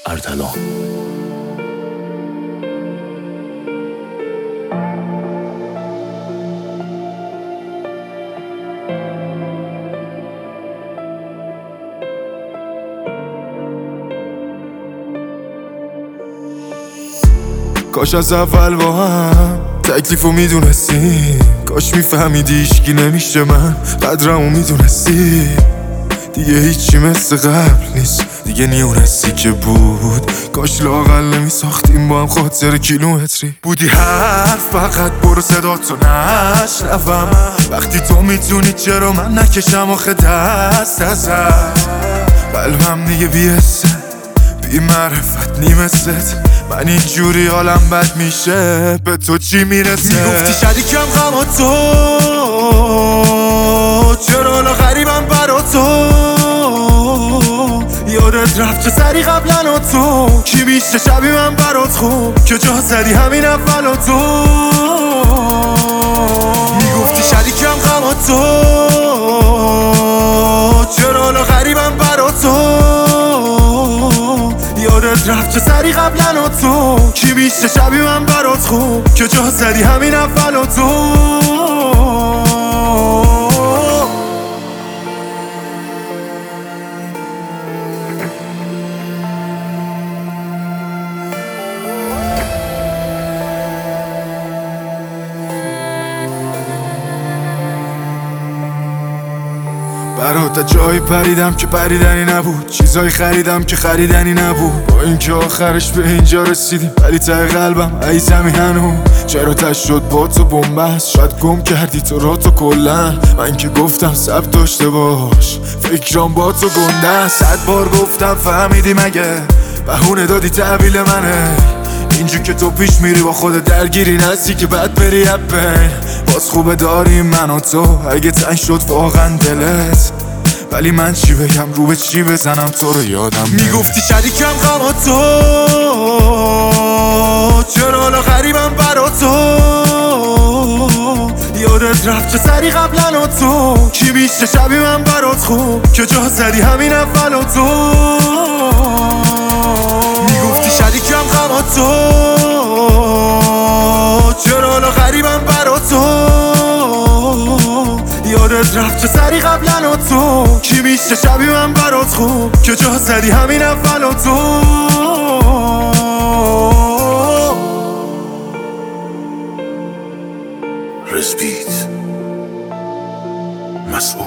اردلان. کاش از اول با هم تکلیفو میدونستی، کاش میفهمیدی هیچکی نمیشه من قدرمو میدونستی. دیگه هیچی مثل قبل نیست، دیگه نیونستی که بود. کاش لااقل نمیساختیم با هم خاطر کیلومتری. بودی حرف فقط برو صداتو نشنوم، وقتی تو میتونی چرا من نکشم آخه دست ازت. قلبم دیگه بیسته بی معرفت نیمست، من اینجوری حالم بد میشه به تو چی میرسه؟ میگفتی شریکم غم تو، چرا حالا غریبم برا تو؟ یادت رفت چه سری قبلا تو، کی میشه شبی من برات خوب که جا زدی همین اول تو. میگفتی شریکم غم تو، چرا حالا غریبم برا تو؟ یادت رفت چه سری قبلا تو، کی میشه شبی من برات خوب که جا زدی همین اول تو. برات جایی پریدم که پریدنی نبود، چیزایی خریدم که خریدنی نبود. با اینکه آخرش به اینجا رسیدیم ولی ته قلبم ای زمینو. چرا تش شد با تو بنبست، شاید گم کردی تو را تو کلن. من که گفتم ثبت داشته باش، فکرام با تو گنده. 100 بار گفتم فهمیدی مگه، بهونه دادی تحویل منه. اینجور که تو پیش میری با خود درگیری نستی که بعد بری بین. باز خوبه داریم من و تو، اگه تنگ شد واقعا دلت، ولی من چی بگم رو به چی بزنم تو رو یادم. میگفتی شریکم غم تو، چرا حالا غریبم برا تو؟ یادت رفت چه سری قبلا تو، کی میشه شبی من برات خوب که جا زدی همین اول تو. میگفتی شریکم غم تو، چرا حالا غریبم برا تو؟ یادت رفت چه سری قبلا تو، کی میشه شبی من برات خوب که جا زدی همین اول تو. رسپیت مسئول